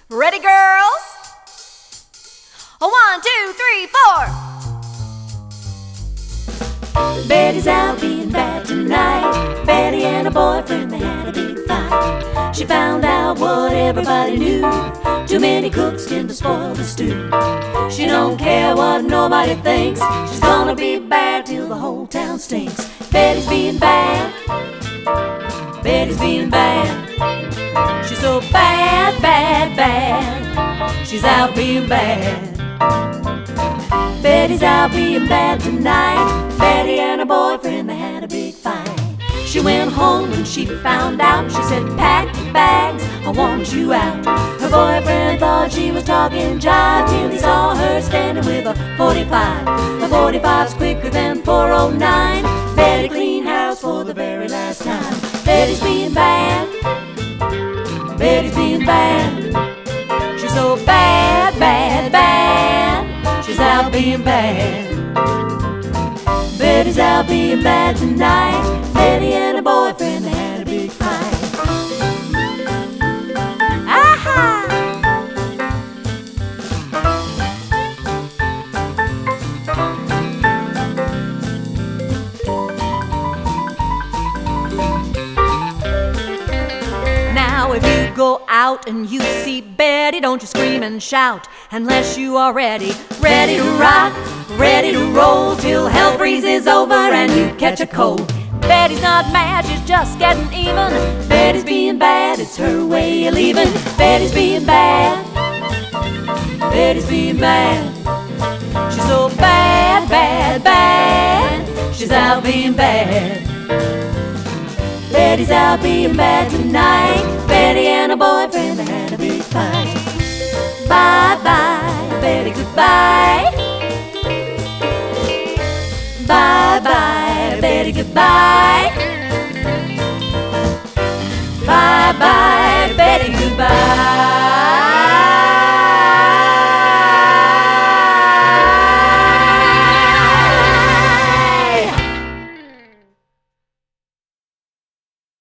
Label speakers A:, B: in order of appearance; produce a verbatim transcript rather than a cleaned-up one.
A: Ready, girls? A one, two, three, four.
B: Betty's out being bad tonight. Betty and her boyfriend, they had a big fight. She found out what everybody knew. Too many cooks tend to spoil the stew. She don't care what nobody thinks. She's gonna be bad till the whole town stinks. Betty's being bad. Betty's being bad. She's so bad, bad, bad. She's out being bad. Betty's out being bad tonight. Betty and her boyfriend, they had a big fight. She went home and she found out. She said, pack your bags, I want you out. Her boyfriend thought she was talking jive till he saw her standing with a forty-five. The forty-five's quicker than four oh nine. Betty cleaned house for the very last time. Betty's being bad. Betty's being bad. She's so bad, bad, bad. She's out being bad. Betty's out being bad tonight. Betty and her boyfriend, they had a big fight. Aha! Now if you go out and you see Betty, don't you scream and shout unless you are ready, ready to rock, ready to roll till hell freezes over and you catch a cold. Betty's not mad, she's just getting even. Betty's being bad, it's her way of leaving. Betty's being bad. Betty's being bad. She's so bad, bad, bad. She's out being bad. Betty's out being bad tonight. Betty and her boyfriend, they had a big fight. Bye bye, Betty, goodbye. Bye bye, Betty, goodbye. Bye bye.